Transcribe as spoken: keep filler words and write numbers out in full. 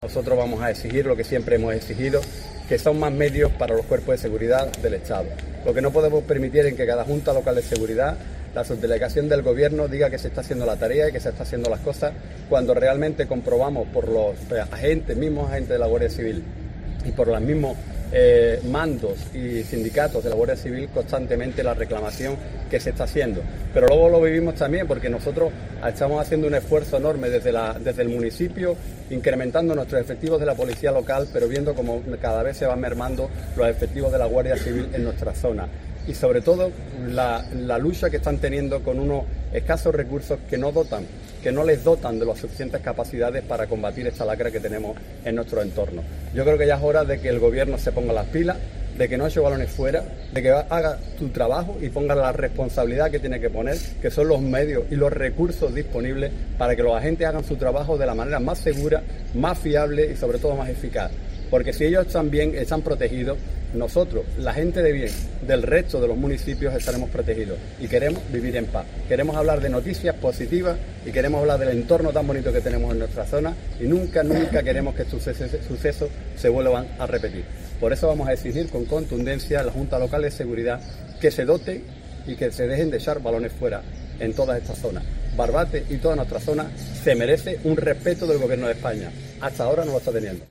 Nosotros vamos a exigir lo que siempre hemos exigido, que son más medios para los cuerpos de seguridad del Estado. Lo que no podemos permitir es que cada Junta Local de Seguridad, la subdelegación del Gobierno, diga que se está haciendo la tarea y que se está haciendo las cosas, cuando realmente comprobamos por los agentes, mismos agentes de la Guardia Civil y por los mismos eh, mandos y sindicatos de la Guardia Civil constantemente la reclamación que se está haciendo. Pero luego lo vivimos también porque nosotros estamos haciendo un esfuerzo enorme desde, la, desde el municipio, incrementando nuestros efectivos de la policía local, pero viendo cómo cada vez se van mermando los efectivos de la Guardia Civil en nuestra zona. Y sobre todo la, la lucha que están teniendo con unos escasos recursos que no dotan, que no les dotan de las suficientes capacidades para combatir esta lacra que tenemos en nuestro entorno. Yo creo que ya es hora de que el Gobierno se ponga las pilas, de que no eche balones fuera, de que haga su trabajo y ponga la responsabilidad que tiene que poner, que son los medios y los recursos disponibles para que los agentes hagan su trabajo de la manera más segura, más fiable y sobre todo más eficaz. Porque si ellos están bien, están protegidos, nosotros, la gente de bien del resto de los municipios, estaremos protegidos y queremos vivir en paz. Queremos hablar de noticias positivas y queremos hablar del entorno tan bonito que tenemos en nuestra zona y nunca, nunca queremos que estos sucesos se vuelvan a repetir. Por eso vamos a exigir con contundencia a la Junta Local de Seguridad que se doten y que se dejen de echar balones fuera en todas estas zonas. Barbate y toda nuestra zona se merece un respeto del Gobierno de España. Hasta ahora no lo está teniendo.